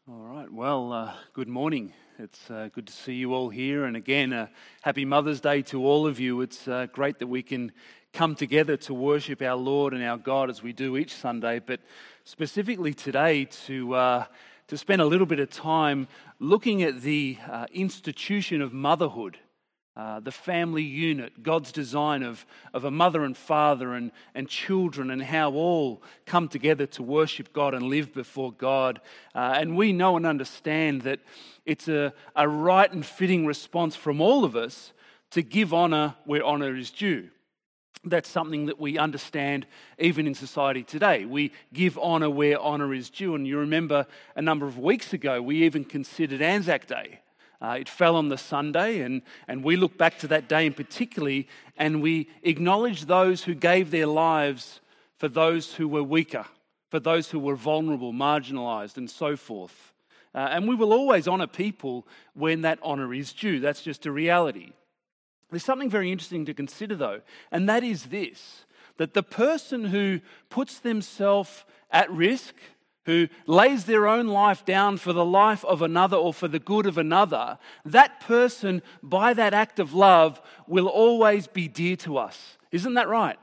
All right, well, good morning. It's good to see you all here. And again, happy Mother's Day to all of you. It's great that we can come together to worship our Lord and our God as we do each Sunday, but specifically today to spend a little bit of time looking at the institution of motherhood. The family unit, God's design of a mother and father and children, and how all come together to worship God and live before God. And we know and understand that it's a right and fitting response from all of us to give honour where honour is due. That's something that we understand even in society today. We give honour where honour is due. And you remember a number of weeks ago, we even considered Anzac Day. It fell on the Sunday, and we look back to that day in particular, and we acknowledge those who gave their lives for those who were weaker, for those who were vulnerable, marginalised, and so forth. And we will always honour people when that honour is due. That's just a reality. There's something very interesting to consider, though, and that is this, that the person who puts themselves at risk, who lays their own life down for the life of another or for the good of another, that person, by that act of love, will always be dear to us. Isn't that right?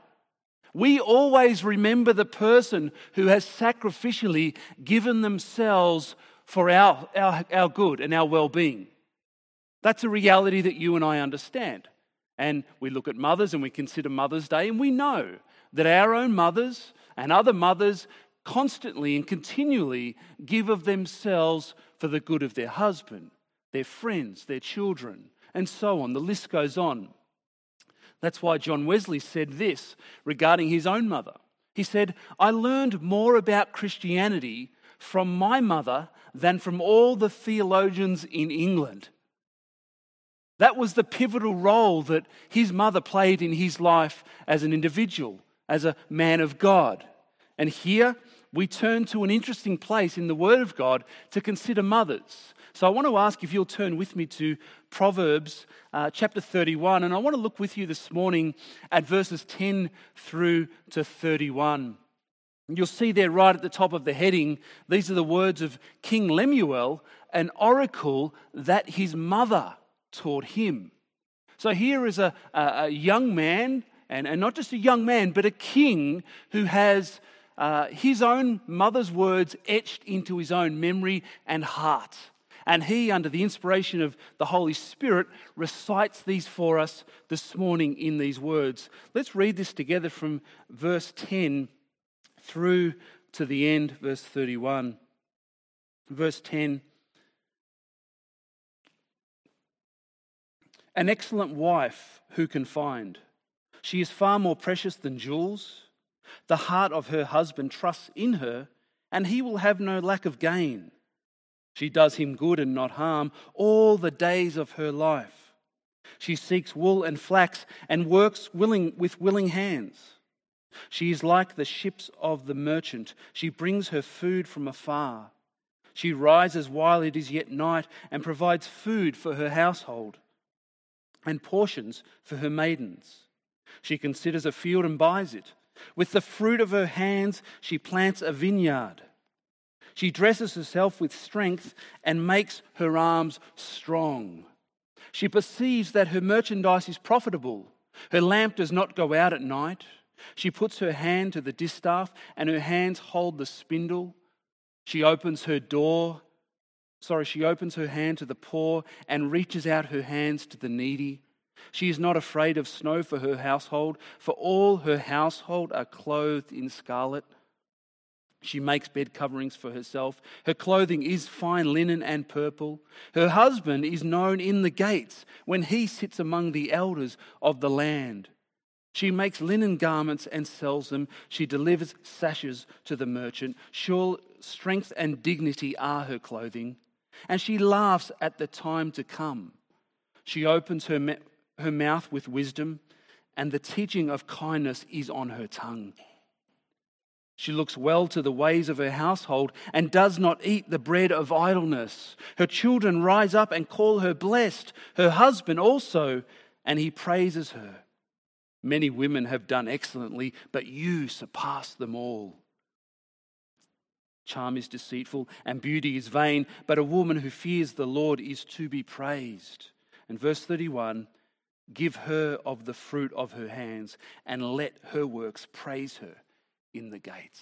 We always remember the person who has sacrificially given themselves for our good and our well-being. That's a reality that you and I understand. And we look at mothers and we consider Mother's Day, and we know that our own mothers and other mothers constantly and continually give of themselves for the good of their husband, their friends, their children, and so on. The list goes on. That's why John Wesley said this regarding his own mother. He said, "I learned more about Christianity from my mother than from all the theologians in England." That was the pivotal role that his mother played in his life as an individual, as a man of God. And here we turn to an interesting place in the Word of God to consider mothers. So I want to ask if you'll turn with me to Proverbs chapter 31, and I want to look with you this morning at verses 10 through to 31. You'll see there right at the top of the heading, these are the words of King Lemuel, an oracle that his mother taught him. So here is a young man, and not just a young man, but a king who has his own mother's words etched into his own memory and heart. And he, under the inspiration of the Holy Spirit, recites these for us this morning in these words. Let's read this together from verse 10 through to the end, verse 31. Verse 10. An excellent wife who can find? She is far more precious than jewels. The heart of her husband trusts in her, and he will have no lack of gain. She does him good and not harm all the days of her life. She seeks wool and flax and works with willing hands. She is like the ships of the merchant. She brings her food from afar. She rises while it is yet night and provides food for her household and portions for her maidens. She considers a field and buys it. With the fruit of her hands, she plants a vineyard. She dresses herself with strength and makes her arms strong. She perceives that her merchandise is profitable. Her lamp does not go out at night. She puts her hand to the distaff, and her hands hold the spindle. She opens her hand to the poor and reaches out her hands to the needy. She is not afraid of snow for her household, for all her household are clothed in scarlet. She makes bed coverings for herself. Her clothing is fine linen and purple. Her husband is known in the gates when he sits among the elders of the land. She makes linen garments and sells them. She delivers sashes to the merchant. Sure strength and dignity are her clothing, and she laughs at the time to come. She opens her mouth with wisdom, and the teaching of kindness is on her tongue. She looks well to the ways of her household and does not eat the bread of idleness. Her children rise up and call her blessed, her husband also, and he praises her. Many women have done excellently, but you surpass them all. Charm is deceitful and beauty is vain, but a woman who fears the Lord is to be praised. And verse 31, give her of the fruit of her hands and let her works praise her in the gates.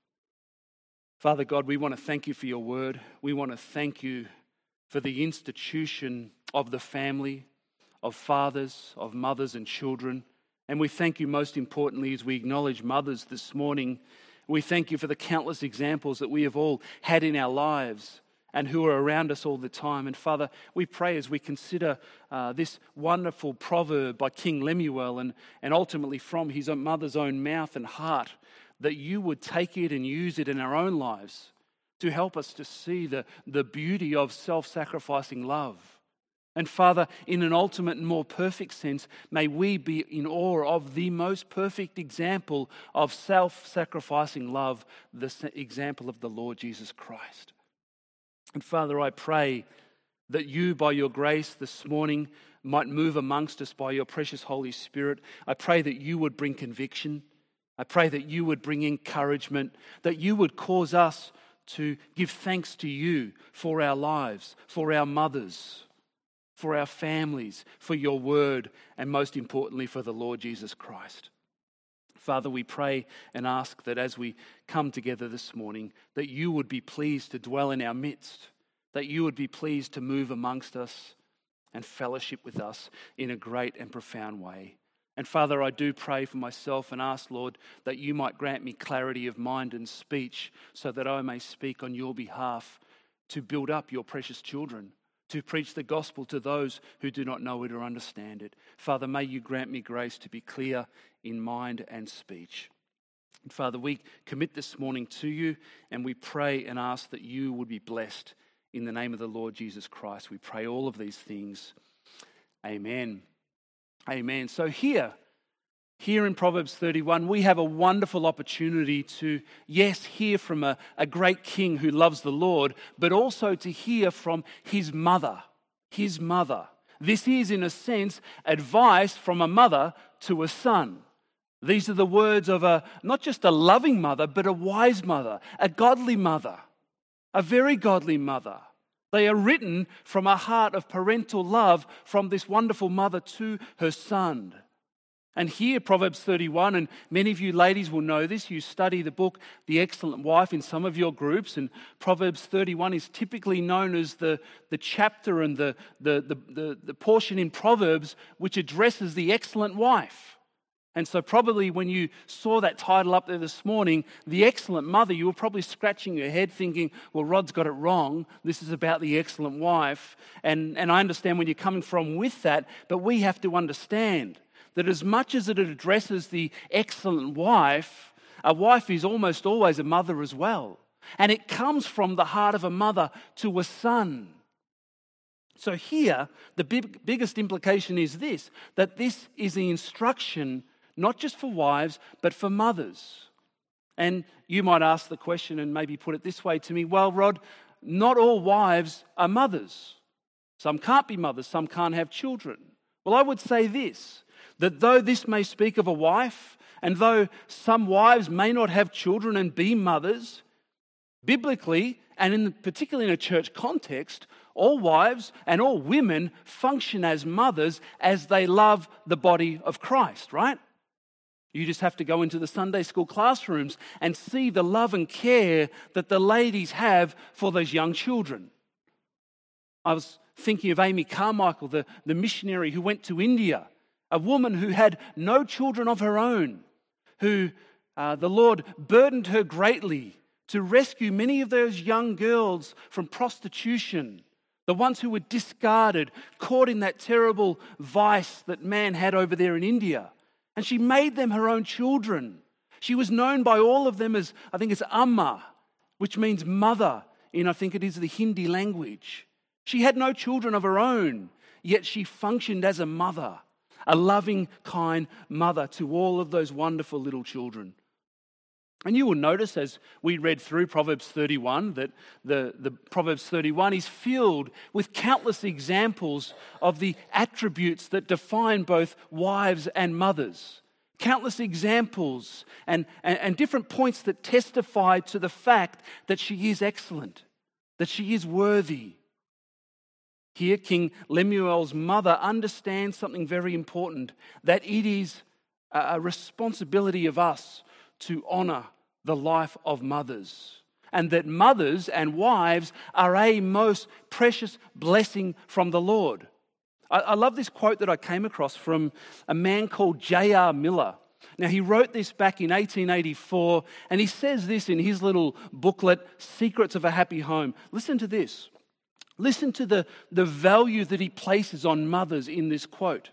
Father God, we want to thank you for your word. We want to thank you for the institution of the family, of fathers, of mothers and children. And we thank you most importantly as we acknowledge mothers this morning. We thank you for the countless examples that we have all had in our lives and who are around us all the time. And Father, we pray as we consider this wonderful proverb by King Lemuel and ultimately from his mother's own mouth and heart, that you would take it and use it in our own lives to help us to see the beauty of self-sacrificing love. And Father, in an ultimate and more perfect sense, may we be in awe of the most perfect example of self-sacrificing love, the example of the Lord Jesus Christ. And Father, I pray that you, by your grace this morning, might move amongst us by your precious Holy Spirit. I pray that you would bring conviction. I pray that you would bring encouragement, that you would cause us to give thanks to you for our lives, for our mothers, for our families, for your word, and most importantly, for the Lord Jesus Christ. Father, we pray and ask that as we come together this morning, that you would be pleased to dwell in our midst, that you would be pleased to move amongst us and fellowship with us in a great and profound way. And Father, I do pray for myself and ask, Lord, that you might grant me clarity of mind and speech so that I may speak on your behalf to build up your precious children, to preach the gospel to those who do not know it or understand it. Father, may you grant me grace to be clear in mind and speech. And Father, we commit this morning to you and we pray and ask that you would be blessed in the name of the Lord Jesus Christ. We pray all of these things. Amen. Amen. So here in Proverbs 31, we have a wonderful opportunity to, yes, hear from a great king who loves the Lord, but also to hear from his mother. His mother. This is, in a sense, advice from a mother to a son. These are the words of not just a loving mother, but a wise mother, a godly mother, a very godly mother. They are written from a heart of parental love from this wonderful mother to her son. And here, Proverbs 31, and many of you ladies will know this, you study the book, The Excellent Wife, in some of your groups, and Proverbs 31 is typically known as the chapter and the portion in Proverbs which addresses the excellent wife. And so probably when you saw that title up there this morning, The Excellent Mother, you were probably scratching your head thinking, well, Rod's got it wrong. This is about the excellent wife. And I understand where you're coming from with that, but we have to understand that as much as it addresses the excellent wife, a wife is almost always a mother as well. And it comes from the heart of a mother to a son. So here, the biggest implication is this, that this is the instruction not just for wives, but for mothers. And you might ask the question and maybe put it this way to me, well, Rod, not all wives are mothers. Some can't be mothers, some can't have children. Well, I would say this, that though this may speak of a wife, and though some wives may not have children and be mothers, biblically, and particularly in a church context, all wives and all women function as mothers as they love the body of Christ, right? You just have to go into the Sunday school classrooms and see the love and care that the ladies have for those young children. I was thinking of Amy Carmichael, the missionary who went to India, a woman who had no children of her own, who the Lord burdened her greatly to rescue many of those young girls from prostitution, the ones who were discarded, caught in that terrible vice that man had over there in India. And she made them her own children. She was known by all of them as, I think it's Amma, which means mother in, I think it is the Hindi language. She had no children of her own, yet she functioned as a mother, a loving, kind mother to all of those wonderful little children. And you will notice as we read through Proverbs 31 that the Proverbs 31 is filled with countless examples of the attributes that define both wives and mothers. Countless examples and different points that testify to the fact that she is excellent, that she is worthy. Here, King Lemuel's mother understands something very important, that it is a responsibility of us to honour the life of mothers, and that mothers and wives are a most precious blessing from the Lord. I love this quote that I came across from a man called J.R. Miller. Now, he wrote this back in 1884, and he says this in his little booklet, Secrets of a Happy Home. Listen to this. Listen to the value that he places on mothers in this quote.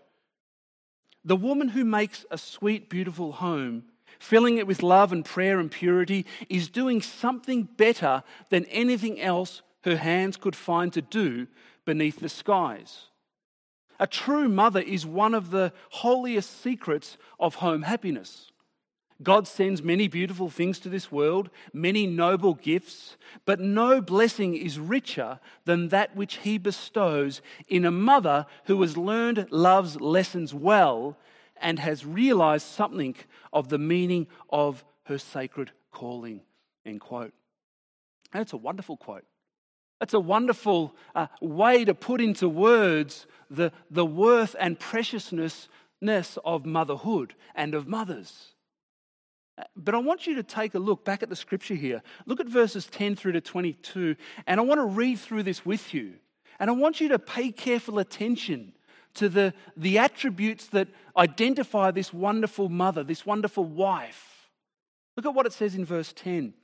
The woman who makes a sweet, beautiful home, filling it with love and prayer and purity, is doing something better than anything else her hands could find to do beneath the skies. A true mother is one of the holiest secrets of home happiness. God sends many beautiful things to this world, many noble gifts, but no blessing is richer than that which He bestows in a mother who has learned love's lessons well and has realized something of the meaning of her sacred calling. End quote. And it's a wonderful quote. It's a wonderful way to put into words the worth and preciousness of motherhood and of mothers. But I want you to take a look back at the scripture here. Look at verses 10 through to 22, and I want to read through this with you. And I want you to pay careful attention to the attributes that identify this wonderful mother, this wonderful wife. Look at what it says in verse 10.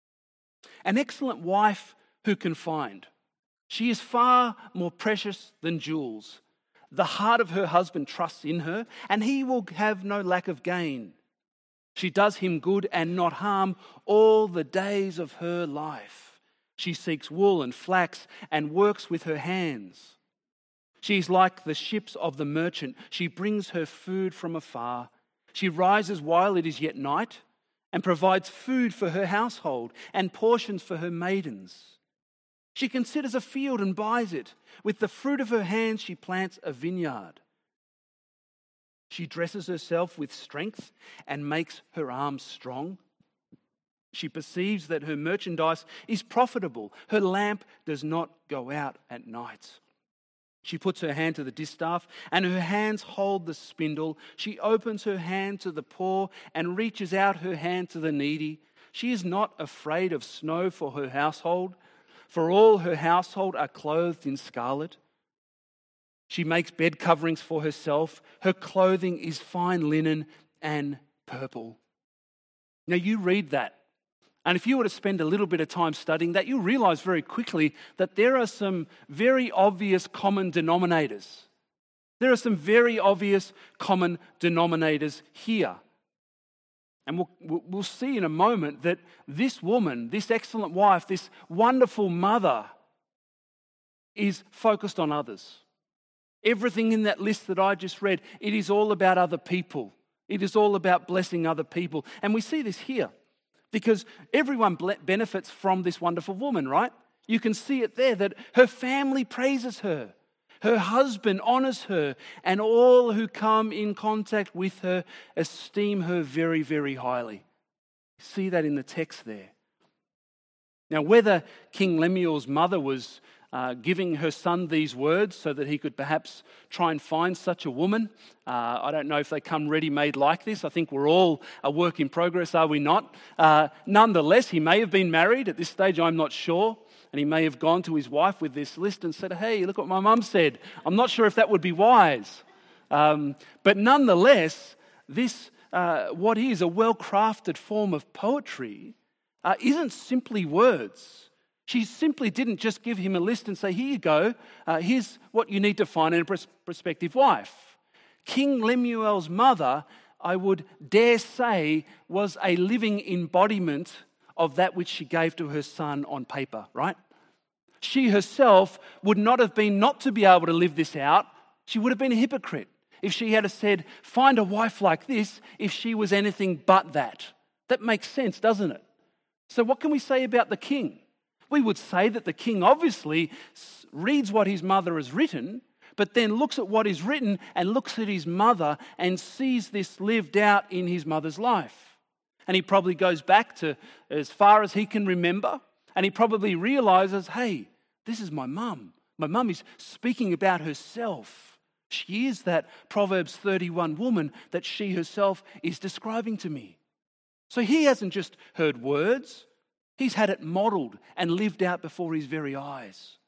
An excellent wife who can find. She is far more precious than jewels. The heart of her husband trusts in her, and he will have no lack of gain. She does him good and not harm all the days of her life. She seeks wool and flax and works with her hands. She is like the ships of the merchant. She brings her food from afar. She rises while it is yet night and provides food for her household and portions for her maidens. She considers a field and buys it. With the fruit of her hands she plants a vineyard. She dresses herself with strength and makes her arms strong. She perceives that her merchandise is profitable. Her lamp does not go out at night. She puts her hand to the distaff, and her hands hold the spindle. She opens her hand to the poor and reaches out her hand to the needy. She is not afraid of snow for her household, for all her household are clothed in scarlet. She makes bed coverings for herself. Her clothing is fine linen and purple. Now you read that, and if you were to spend a little bit of time studying that, you'll realize very quickly that there are some very obvious common denominators. There are some very obvious common denominators here. And we'll see in a moment that this woman, this excellent wife, this wonderful mother is focused on others. Everything in that list that I just read, it is all about other people. It is all about blessing other people. And we see this here because everyone benefits from this wonderful woman, right? You can see it there that her family praises her. Her husband honors her, and all who come in contact with her esteem her very, very highly. See that in the text there. Now, whether King Lemuel's mother was giving her son these words so that he could perhaps try and find such a woman, I don't know if they come ready-made like this. I think we're all a work in progress, are we not? Nonetheless, he may have been married. At this stage, I'm not sure. And he may have gone to his wife with this list and said, hey, look what my mum said. I'm not sure if that would be wise. But nonetheless, this, what is a well-crafted form of poetry, isn't simply words. She simply didn't just give him a list and say, here you go, here's what you need to find in a prospective wife. King Lemuel's mother, I would dare say, was a living embodiment of that which she gave to her son on paper, right? She herself would not have been not to be able to live this out. She would have been a hypocrite if she had said, find a wife like this, if she was anything but that. That makes sense, doesn't it? So what can we say about the king? We would say that the king obviously reads what his mother has written, but then looks at what is written and looks at his mother and sees this lived out in his mother's life. And he probably goes back to as far as he can remember, and he probably realizes, hey, this is my mum. My mum is speaking about herself. She is that Proverbs 31 woman that she herself is describing to me. So he hasn't just heard words, he's had it modeled and lived out before his very eyes.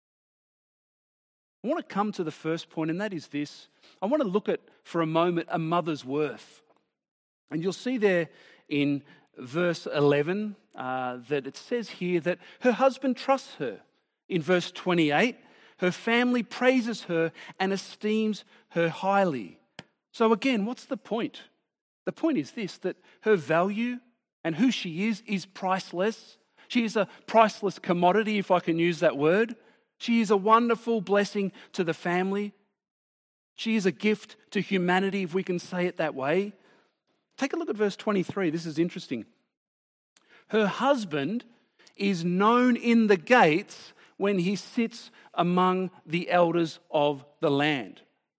I want to come to the first point, and that is this. I want to look at, for a moment, a mother's worth. And you'll see there in verse 11 that it says here that her husband trusts her. In verse 28, her family praises her and esteems her highly. So again, what's the point? The point is this, that her value and who she is priceless. She is a priceless commodity, if I can use that word. She is a wonderful blessing to the family. She is a gift to humanity, if we can say it that way. Take a look at verse 23. This is interesting. Her husband is known in the gates when he sits among the elders of the land.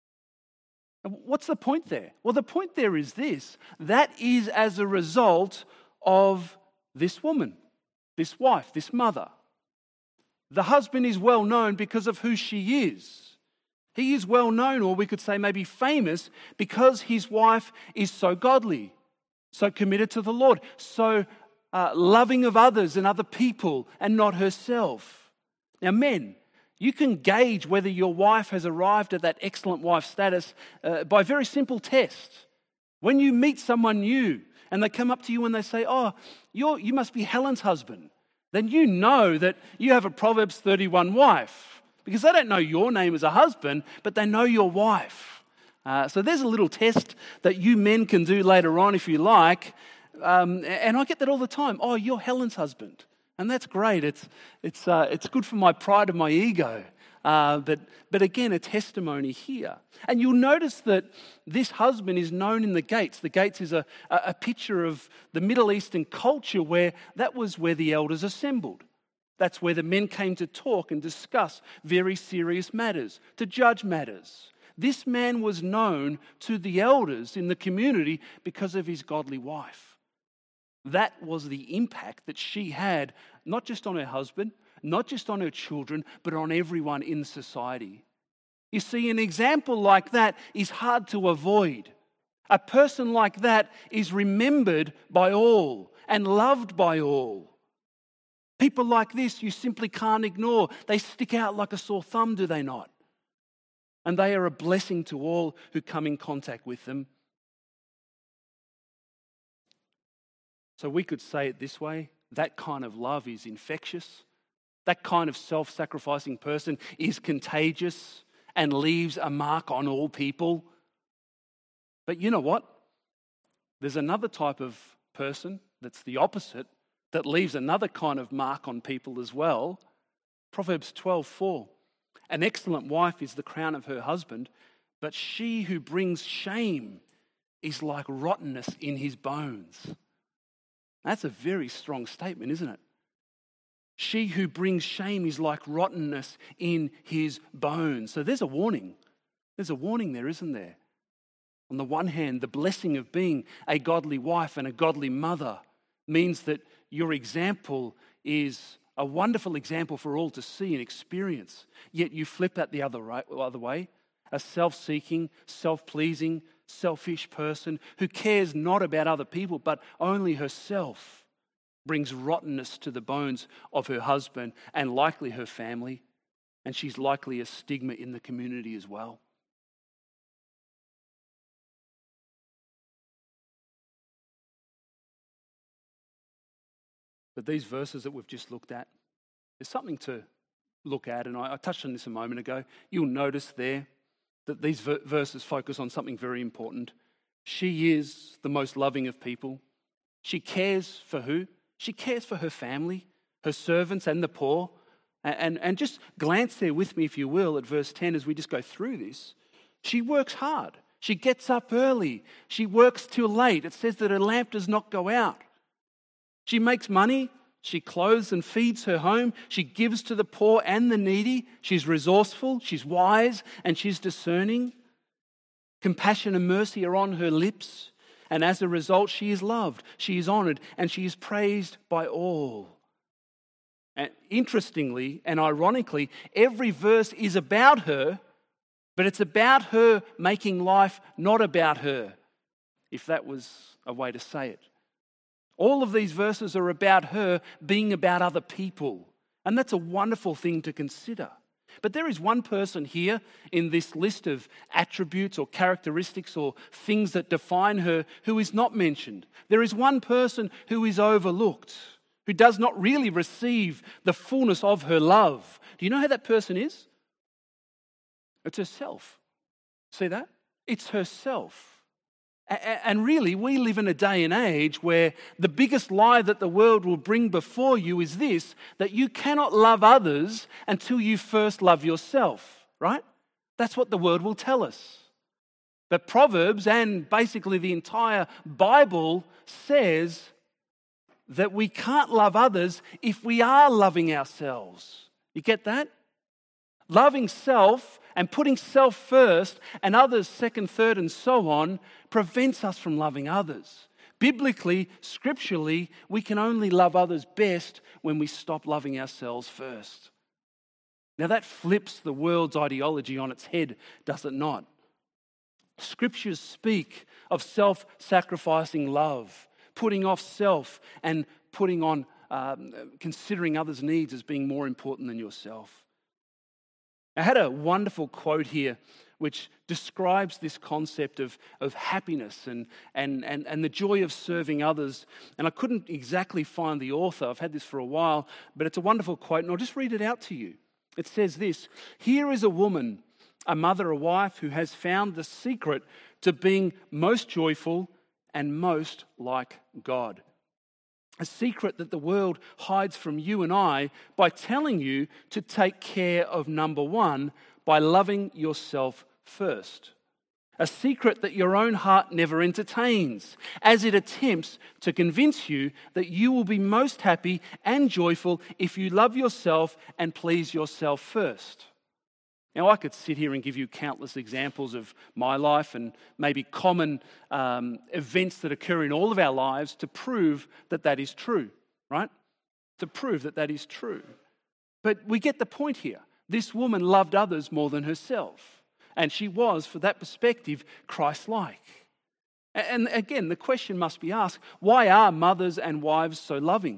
What's the point there? Well, the point there is this. That is as a result of this woman, this wife, this mother. The husband is well known because of who she is. He is well known, or we could say maybe famous, because his wife is so godly, so committed to the Lord, so loving of others and other people and not herself. Now, men, you can gauge whether your wife has arrived at that excellent wife status by a very simple test. When you meet someone new and they come up to you and they say, oh, you must be Helen's husband, then you know that you have a Proverbs 31 wife, because they don't know your name as a husband, but they know your wife. So there's a little test that you men can do later on if you like. And I get that all the time. Oh, you're Helen's husband. And that's great. It's good for my pride and my ego. But again, a testimony here. And you'll notice that this husband is known in the gates. The gates is a picture of the Middle Eastern culture where that was where the elders assembled. That's where the men came to talk and discuss very serious matters, to judge matters. This man was known to the elders in the community because of his godly wife. That was the impact that she had, not just on her husband, not just on her children, but on everyone in society. You see, an example like that is hard to avoid. A person like that is remembered by all and loved by all. People like this you simply can't ignore. They stick out like a sore thumb, do they not? And they are a blessing to all who come in contact with them. So we could say it this way, that kind of love is infectious. That kind of self-sacrificing person is contagious and leaves a mark on all people. But you know what? There's another type of person that's the opposite, that leaves another kind of mark on people as well. Proverbs 12:4. An excellent wife is the crown of her husband, but she who brings shame is like rottenness in his bones. That's a very strong statement, isn't it? She who brings shame is like rottenness in his bones. So there's a warning. There's a warning there, isn't there? On the one hand, the blessing of being a godly wife and a godly mother means that your example is a wonderful example for all to see and experience. Yet you flip that the other way. A self-seeking, self-pleasing, selfish person who cares not about other people but only herself brings rottenness to the bones of her husband and likely her family. And she's likely a stigma in the community as well. But these verses that we've just looked at, there's something to look at, and I touched on this a moment ago. You'll notice there that these verses focus on something very important. She is the most loving of people. She cares for who? She cares for her family, her servants and the poor. And just glance there with me, if you will, at verse 10 as we just go through this. She works hard. She gets up early. She works till late. It says that her lamp does not go out. She makes money. She clothes and feeds her home. She gives to the poor and the needy. She's resourceful, she's wise, and she's discerning. Compassion and mercy are on her lips. And as a result, she is loved, she is honored, and she is praised by all. And interestingly and ironically, every verse is about her, but it's about her making life not about her, if that was a way to say it. All of these verses are about her being about other people. And that's a wonderful thing to consider. But there is one person here in this list of attributes or characteristics or things that define her who is not mentioned. There is one person who is overlooked, who does not really receive the fullness of her love. Do you know who that person is? It's herself. See that? It's herself. And really, we live in a day and age where the biggest lie that the world will bring before you is this, that you cannot love others until you first love yourself, right? That's what the world will tell us. But Proverbs and basically the entire Bible says that we can't love others if we are loving ourselves. You get that? Loving self and putting self first and others second, third, and so on prevents us from loving others. Biblically, scripturally, we can only love others best when we stop loving ourselves first. Now that flips the world's ideology on its head, does it not? Scriptures speak of self-sacrificing love, putting off self and putting on, considering others' needs as being more important than yourself. I had a wonderful quote here which describes this concept of happiness and the joy of serving others. And I couldn't exactly find the author. I've had this for a while, but it's a wonderful quote, and I'll just read it out to you. It says this: "Here is a woman, a mother, a wife, who has found the secret to being most joyful and most like God. A secret that the world hides from you and I by telling you to take care of number one, by loving yourself first. A secret that your own heart never entertains, as it attempts to convince you that you will be most happy and joyful if you love yourself and please yourself first." Now, I could sit here and give you countless examples of my life and maybe common events that occur in all of our lives to prove that that is true, right? To prove that that is true. But we get the point here. This woman loved others more than herself. And she was, for that perspective, Christ-like. And again, the question must be asked, why are mothers and wives so loving?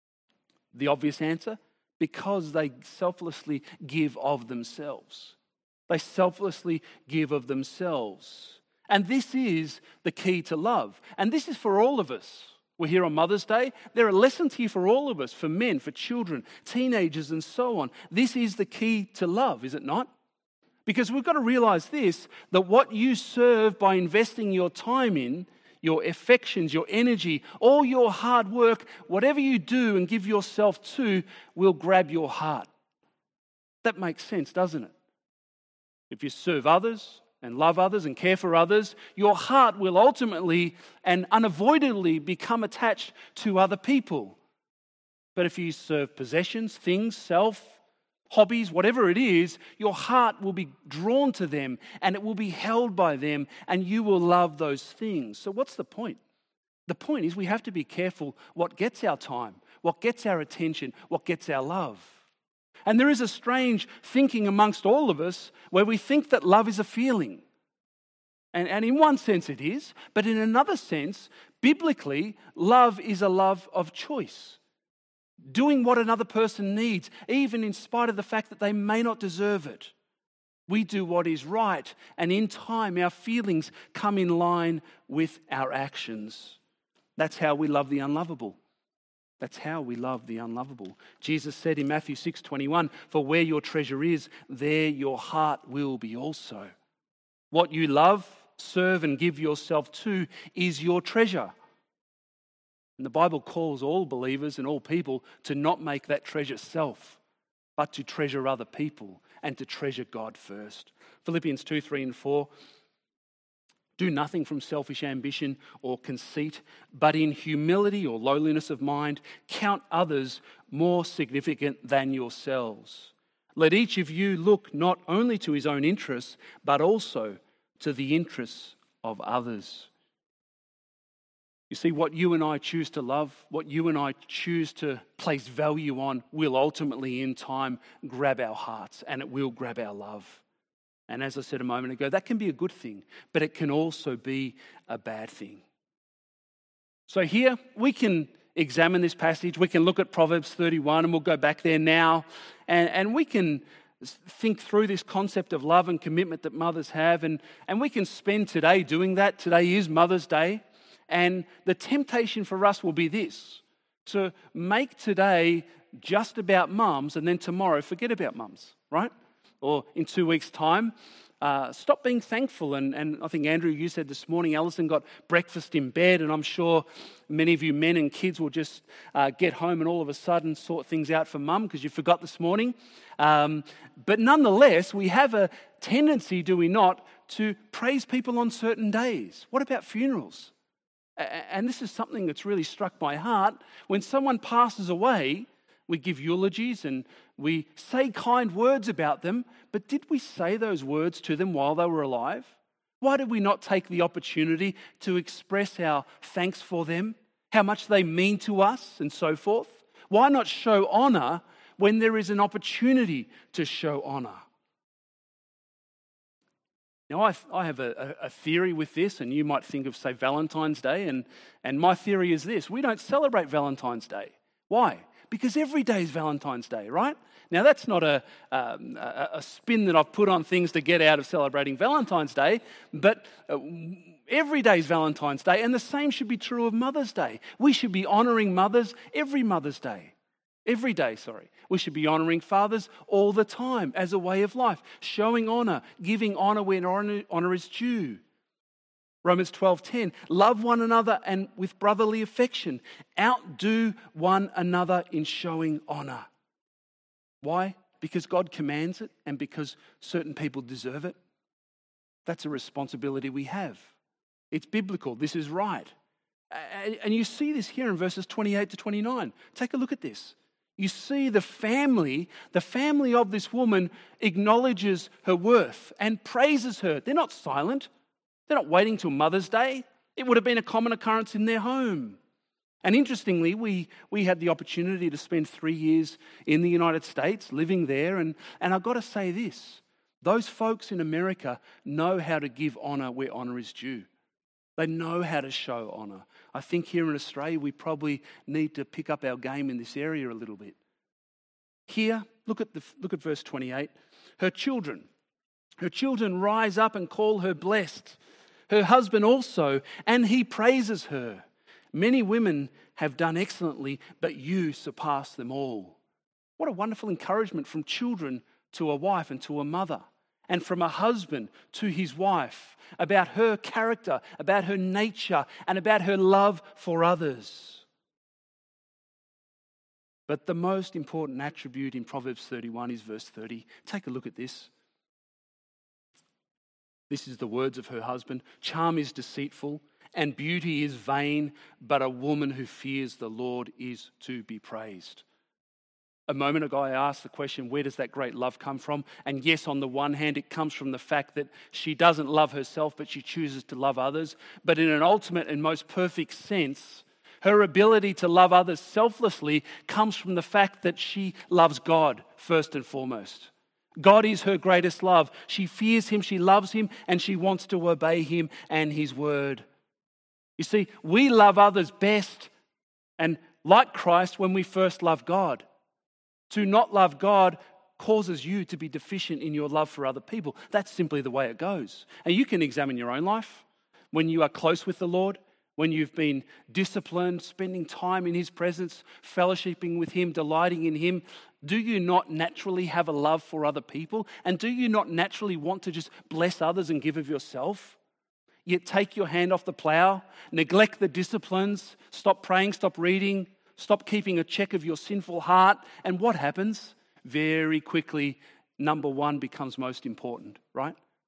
The obvious answer: because they selflessly give of themselves. They selflessly give of themselves. And this is the key to love. And this is for all of us. We're here on Mother's Day. There are lessons here for all of us, for men, for children, teenagers, and so on. This is the key to love, is it not? Because we've got to realize this, that what you serve by investing your time in, your affections, your energy, all your hard work, whatever you do and give yourself to, will grab your heart. That makes sense, doesn't it? If you serve others and love others and care for others, your heart will ultimately and unavoidably become attached to other people. But if you serve possessions, things, self, hobbies, whatever it is, your heart will be drawn to them and it will be held by them and you will love those things. So what's the point? The point is we have to be careful what gets our time, what gets our attention, what gets our love. And there is a strange thinking amongst all of us where we think that love is a feeling. And in one sense it is, but in another sense, biblically, love is a love of choice. Doing what another person needs, even in spite of the fact that they may not deserve it. We do what is right, and in time our feelings come in line with our actions. That's how we love the unlovable. That's how we love the unlovable. Jesus said in Matthew 6:21, "For where your treasure is, there your heart will be also." What you love, serve, and give yourself to is your treasure. And the Bible calls all believers and all people to not make that treasure self, but to treasure other people and to treasure God first. Philippians 2:3 and 4 Do nothing from selfish ambition or conceit, but in humility or lowliness of mind, count others more significant than yourselves. Let each of you look not only to his own interests, but also to the interests of others. You see, what you and I choose to love, what you and I choose to place value on, will ultimately in time grab our hearts, and it will grab our love. And as I said a moment ago, that can be a good thing, but it can also be a bad thing. So here we can examine this passage. We can look at Proverbs 31, and we'll go back there now, and we can think through this concept of love and commitment that mothers have, and we can spend today doing that. Today is Mother's Day, and the temptation for us will be this: to make today just about mums, and then tomorrow forget about mums, right? Or in 2 weeks' time, stop being thankful. And I think, Andrew, you said this morning, Alison got breakfast in bed, and I'm sure many of you men and kids will just get home and all of a sudden sort things out for mum because you forgot this morning. But nonetheless, we have a tendency, do we not, to praise people on certain days. What about funerals? And this is something that's really struck my heart. When someone passes away, we give eulogies and we say kind words about them, but did we say those words to them while they were alive? Why did we not take the opportunity to express our thanks for them, how much they mean to us, and so forth? Why not show honour when there is an opportunity to show honour? Now, I have a theory with this, and you might think of, say, Valentine's Day, and my theory is this: we don't celebrate Valentine's Day. Why? Because every day is Valentine's Day, right? Now, that's not a spin that I've put on things to get out of celebrating Valentine's Day, but every day is Valentine's Day, and the same should be true of Mother's Day. We should be honouring mothers every Mother's Day. Every day, sorry. We should be honouring fathers all the time as a way of life, showing honour, giving honour when honour is due. Romans 12:10, love one another and with brotherly affection. Outdo one another in showing honour. Why? Because God commands it and because certain people deserve it. That's a responsibility we have. It's biblical. This is right. And you see this here in verses 28 to 29. Take a look at this. You see the family of this woman acknowledges her worth and praises her. They're not silent. They're not waiting till Mother's Day. It would have been a common occurrence in their home. And interestingly, we had the opportunity to spend 3 years in the United States, living there. And I've got to say this: those folks in America know how to give honour where honour is due. They know how to show honour. I think here in Australia, we probably need to pick up our game in this area a little bit. Here, look at verse 28. Her children rise up and call her blessed. Her husband also, and he praises her. Many women have done excellently, but you surpass them all. What a wonderful encouragement from children to a wife and to a mother, and from a husband to his wife, about her character, about her nature, and about her love for others. But the most important attribute in Proverbs 31 is verse 30. Take a look at this. This is the words of her husband. Charm is deceitful and beauty is vain, but a woman who fears the Lord is to be praised. A moment ago, I asked the question, where does that great love come from? And yes, on the one hand, it comes from the fact that she doesn't love herself, but she chooses to love others. But in an ultimate and most perfect sense, her ability to love others selflessly comes from the fact that she loves God first and foremost. God is her greatest love. She fears him, she loves him, and she wants to obey him and his word. You see, we love others best and like Christ when we first love God. To not love God causes you to be deficient in your love for other people. That's simply the way it goes. And you can examine your own life when you are close with the Lord, when you've been disciplined, spending time in his presence, fellowshipping with him, delighting in him. Do you not naturally have a love for other people? And do you not naturally want to just bless others and give of yourself? Yet take your hand off the plow, neglect the disciplines, stop praying, stop reading, stop keeping a check of your sinful heart. And what happens? Very quickly, number one becomes most important, right?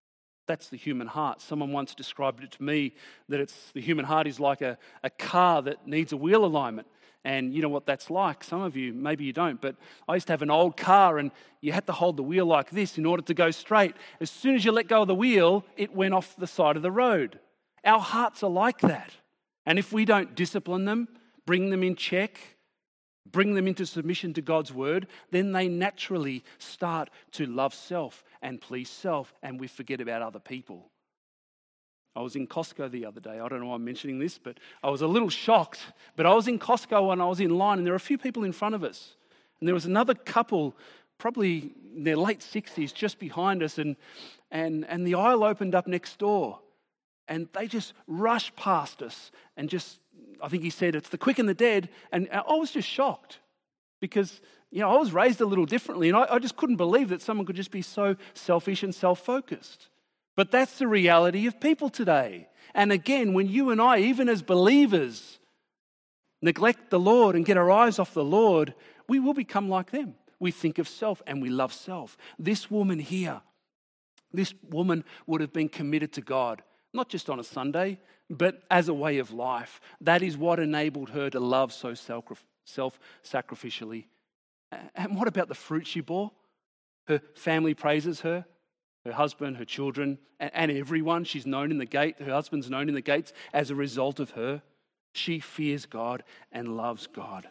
That's the human heart. Someone once described it to me that the human heart is like a car that needs a wheel alignment. And you know what that's like. Some of you, maybe you don't, but I used to have an old car and you had to hold the wheel like this in order to go straight. As soon as you let go of the wheel, it went off the side of the road. Our hearts are like that. And if we don't discipline them, bring them in check, bring them into submission to God's word, then they naturally start to love self and please self, and we forget about other people. I was in Costco the other day. I don't know why I'm mentioning this, but I was a little shocked. But I was in Costco and I was in line, and there were a few people in front of us. And there was another couple, probably in their late 60s, just behind us, and the aisle opened up next door. And they just rushed past us and just, I think he said, it's the quick and the dead. And I was just shocked because, I was raised a little differently, and I just couldn't believe that someone could just be so selfish and self-focused. But that's the reality of people today. And again, when you and I, even as believers, neglect the Lord and get our eyes off the Lord, we will become like them. We think of self and we love self. This woman here, this woman would have been committed to God, not just on a Sunday, but as a way of life. That is what enabled her to love so self-sacrificially. And what about the fruit she bore? Her family praises her. Her husband, her children, and everyone. She's known in the gate. Her husband's known in the gates as a result of her. She fears God and loves God.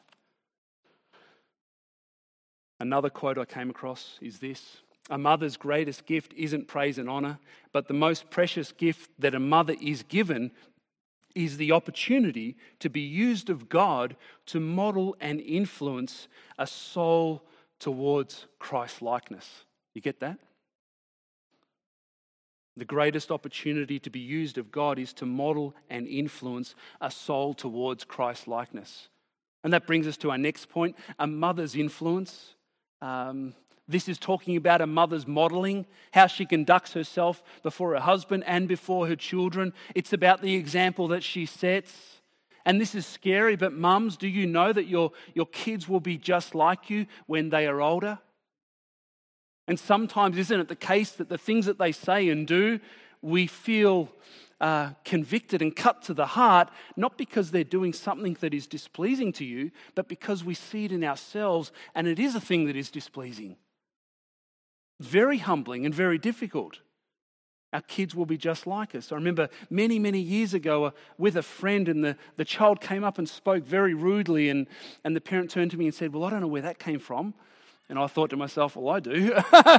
Another quote I came across is this: a mother's greatest gift isn't praise and honor, but the most precious gift that a mother is given is the opportunity to be used of God to model and influence a soul towards Christ-likeness. You get that? The greatest opportunity to be used of God is to model and influence a soul towards Christ-likeness. And that brings us to our next point, a mother's influence. This is talking about a mother's modeling, how she conducts herself before her husband and before her children. It's about the example that she sets. And this is scary, but mums, do you know that your kids will be just like you when they are older? And sometimes, isn't it the case that the things that they say and do, we feel convicted and cut to the heart, not because they're doing something that is displeasing to you, but because we see it in ourselves and it is a thing that is displeasing. Very humbling and very difficult. Our kids will be just like us. I remember many, many years ago with a friend, and the child came up and spoke very rudely, and the parent turned to me and said, well, I don't know where that came from. And I thought to myself, well, I do.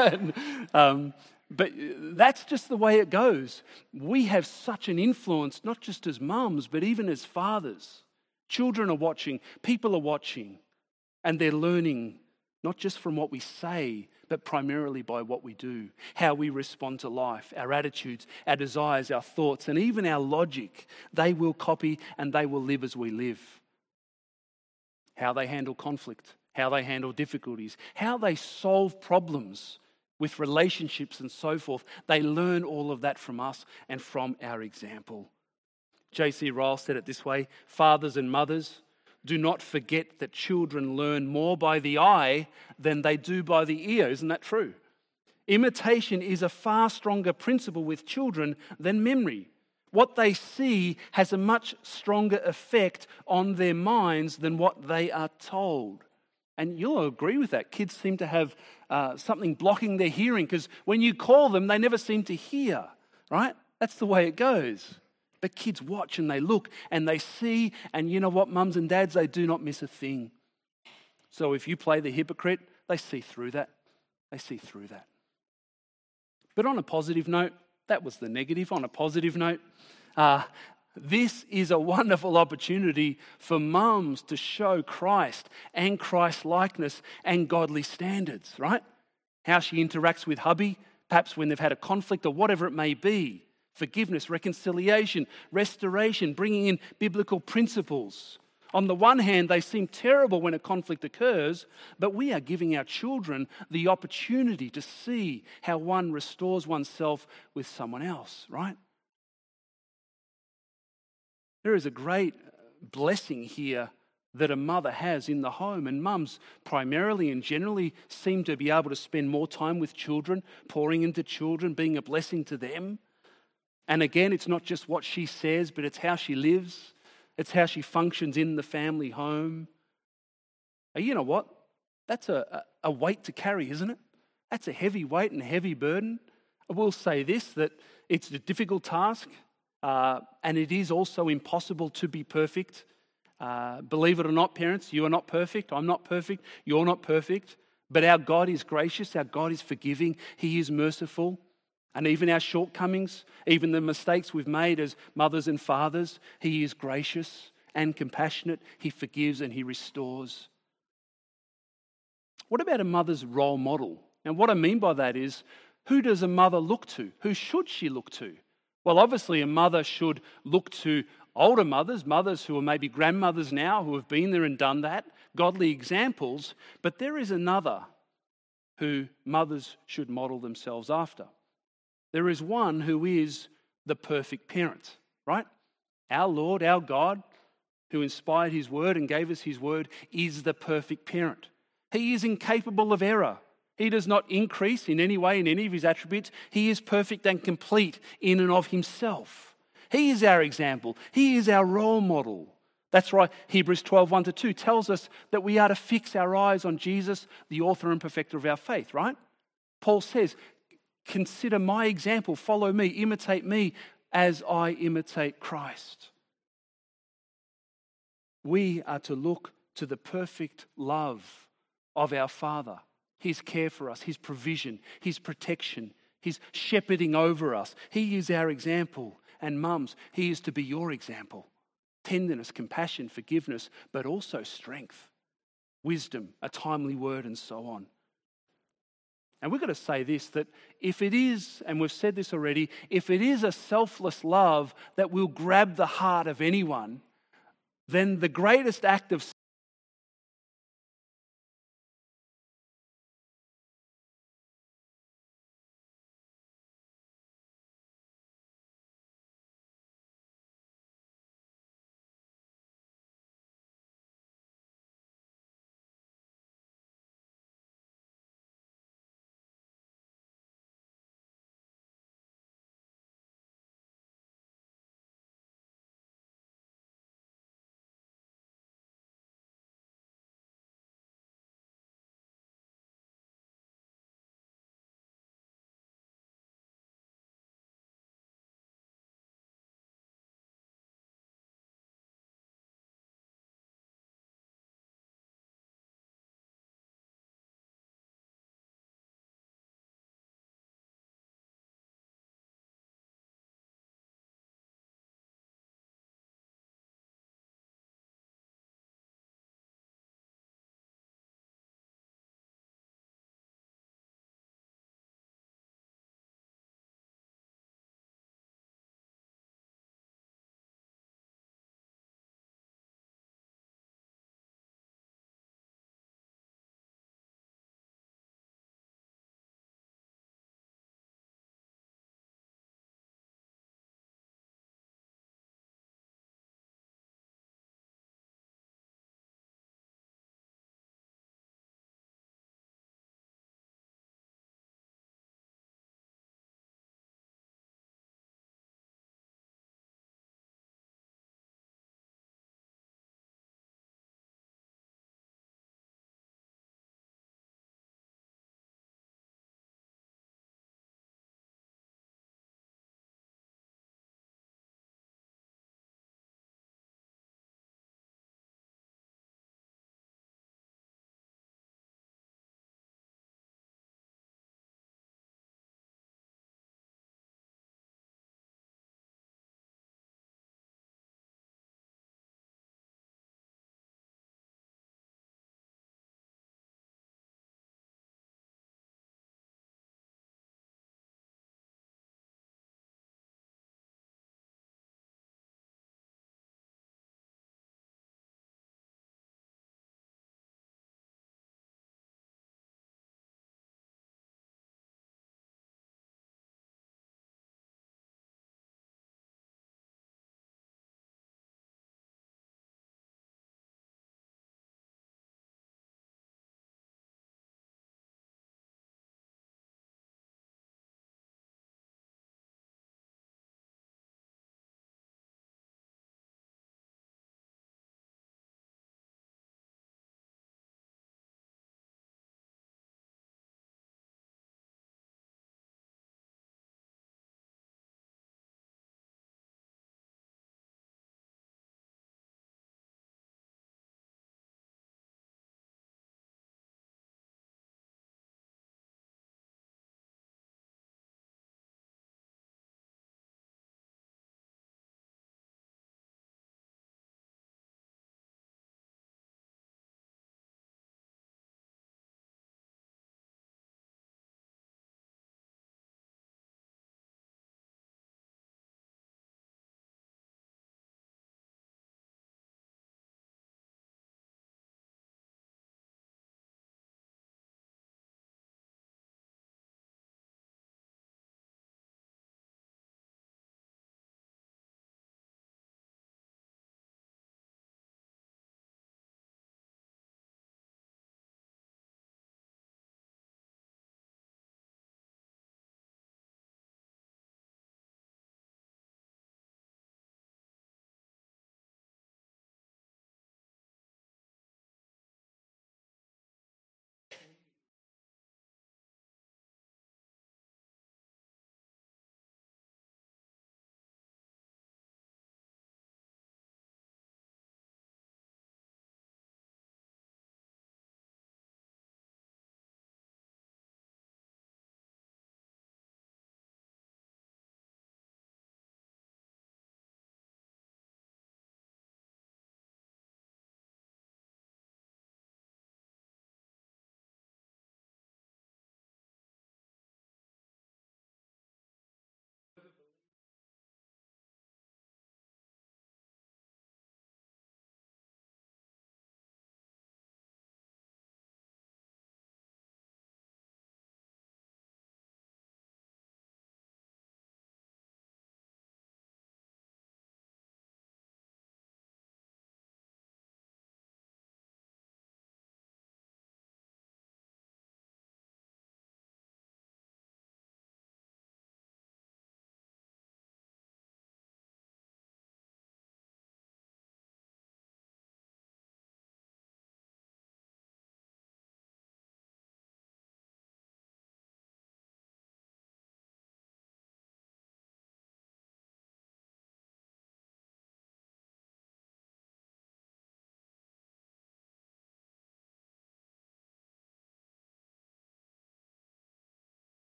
But that's just the way it goes. We have such an influence, not just as mums, but even as fathers. Children are watching, people are watching, and they're learning not just from what we say, but primarily by what we do, how we respond to life, our attitudes, our desires, our thoughts, and even our logic. They will copy and they will live as we live. How they handle conflict, how they handle difficulties, how they solve problems with relationships and so forth. They learn all of that from us and from our example. J.C. Ryle said it this way: fathers and mothers, do not forget that children learn more by the eye than they do by the ear. Isn't that true? Imitation is a far stronger principle with children than memory. What they see has a much stronger effect on their minds than what they are told. And you'll agree with that. Kids seem to have something blocking their hearing, because when you call them, they never seem to hear, right? That's the way it goes. But kids watch and they look and they see, and you know what, mums and dads, they do not miss a thing. So if you play the hypocrite, they see through that. They see through that. But on a positive note, that was the negative. On a positive note, this is a wonderful opportunity for mums to show Christ and Christ-likeness and godly standards, right? How she interacts with hubby, perhaps when they've had a conflict or whatever it may be. Forgiveness, reconciliation, restoration, bringing in biblical principles. On the one hand, they seem terrible when a conflict occurs, but we are giving our children the opportunity to see how one restores oneself with someone else, right? There is a great blessing here that a mother has in the home. And mums primarily and generally seem to be able to spend more time with children, pouring into children, being a blessing to them. And again, it's not just what she says, but it's how she lives. It's how she functions in the family home. And you know what? That's a weight to carry, isn't it? That's a heavy weight and a heavy burden. I will say this, that it's a difficult task, and it is also impossible to be perfect. Believe it or not, parents, you are not perfect. I'm not perfect. You're not perfect. But our God is gracious. Our God is forgiving. He is merciful. And even our shortcomings, even the mistakes we've made as mothers and fathers, He is gracious and compassionate. He forgives and He restores. What about a mother's role model? And what I mean by that is, who does a mother look to? Who should she look to? Well, obviously a mother should look to older mothers, mothers who are maybe grandmothers now, who have been there and done that, godly examples. But there is another who mothers should model themselves after. There is one who is the perfect parent, right? Our Lord, our God, who inspired His word and gave us His word, is the perfect parent. He is incapable of error. He does not increase in any way in any of His attributes. He is perfect and complete in and of Himself. He is our example. He is our role model. That's right, Hebrews 12, 1-2 tells us that we are to fix our eyes on Jesus, the author and perfecter of our faith, right? Paul says, consider my example, follow me, imitate me as I imitate Christ. We are to look to the perfect love of our Father, His care for us, His provision, His protection, His shepherding over us. He is our example. And mums, He is to be your example. Tenderness, compassion, forgiveness, but also strength, wisdom, a timely word, and so on. And we've got to say this, that if it is, and we've said this already, if it is a selfless love that will grab the heart of anyone, then the greatest act of